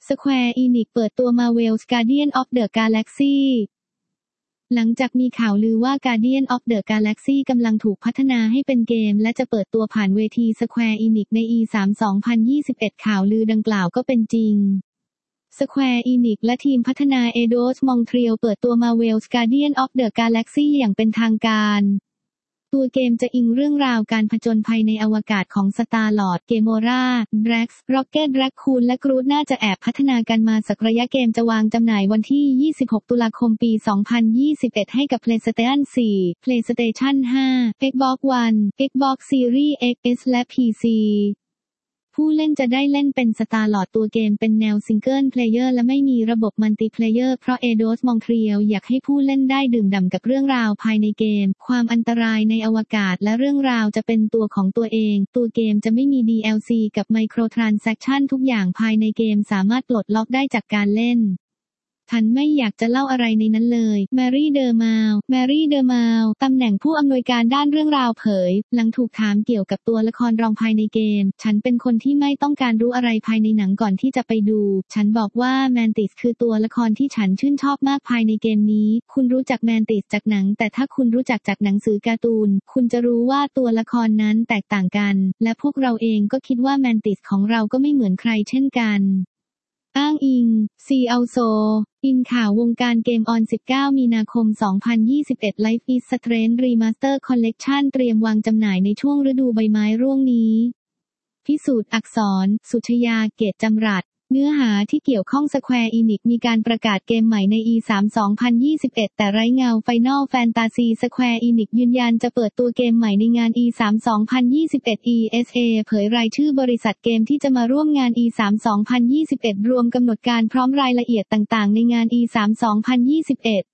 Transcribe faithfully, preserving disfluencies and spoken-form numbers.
Square Enix เปิดตัว Marvel's Guardians of the Galaxy หลังจากมีข่าวลือว่า Guardians of the Galaxy กำลังถูกพัฒนาให้เป็นเกมและจะเปิดตัวผ่านเวที Square Enix ใน อี ทรี สองพันยี่สิบเอ็ด ข่าวลือดังกล่าวก็เป็นจริง Square Enix และทีมพัฒนา Eidos Montreal เปิดตัว Marvel's Guardians of the Galaxy อย่างเป็นทางการตัวเกมจะอิงเรื่องราวการผจญภัยในอวกาศของ Star-Lord, Gamora, Drax, Rocket Raccoon และ Groot น่าจะแอบพัฒนากันมาสักระยะเกมจะวางจำหน่ายวันที่ ยี่สิบหก ตุลาคม ปี สองพันยี่สิบเอ็ด ให้กับ PlayStation โฟร์ PlayStation ไฟว์ Xbox One, Xbox Series เอ็กซ์ เอส และ พี ซีผู้เล่นจะได้เล่นเป็น Star-Lord ตัวเกมเป็นแนวซิงเกิลเพลเยอร์และไม่มีระบบมัลติเพลเยอร์เพราะ Eidos Montreal อยากให้ผู้เล่นได้ดื่มด่ำกับเรื่องราวภายในเกมความอันตรายในอวกาศและเรื่องราวจะเป็นตัวของตัวเองตัวเกมจะไม่มี ดี แอล ซี กับ Microtransaction ทุกอย่างภายในเกมสามารถปลดล็อกได้จากการเล่นฉันไม่อยากจะเล่าอะไรในนั้นเลยแมรี่เดอร์มาลแมรี่เดอร์มาลตำแหน่งผู้อำนวยการด้านเรื่องราวเผยหลังถูกถามเกี่ยวกับตัวละครรองภายในเกมฉันเป็นคนที่ไม่ต้องการรู้อะไรภายในหนังก่อนที่จะไปดูฉันบอกว่าแมนติสคือตัวละครที่ฉันชื่นชอบมากภายในเกมนี้คุณรู้จักแมนติสจากหนังแต่ถ้าคุณรู้จักจากหนังสือการ์ตูนคุณจะรู้ว่าตัวละครนั้นแตกต่างกันและพวกเราเองก็คิดว่าแมนติสของเราก็ไม่เหมือนใครเช่นกันอ้างอิง ซี อัล โซ อินข่าววงการเกมออน สิบเก้า มีนาคม สองพันยี่สิบเอ็ด Life is Strange Remaster Collection เตรียมวางจำหน่ายในช่วงฤดูใบไม้ร่วงนี้พิสูจน์อักษร สุชยา เกตจำรัดเนื้อหาที่เกี่ยวข้อง Square Enix มีการประกาศเกมใหม่ใน อี ทรี สองพันยี่สิบเอ็ด แต่ไร้เงา Final Fantasy Square Enix ยืนยันจะเปิดตัวเกมใหม่ในงาน อี ทรี สองพันยี่สิบเอ็ด อี เอส เอ เผยรายชื่อบริษัทเกมที่จะมาร่วมงาน อี ทรี สองพันยี่สิบเอ็ด รวมกำหนดการพร้อมรายละเอียดต่างๆในงาน อี ทรี สองพันยี่สิบเอ็ด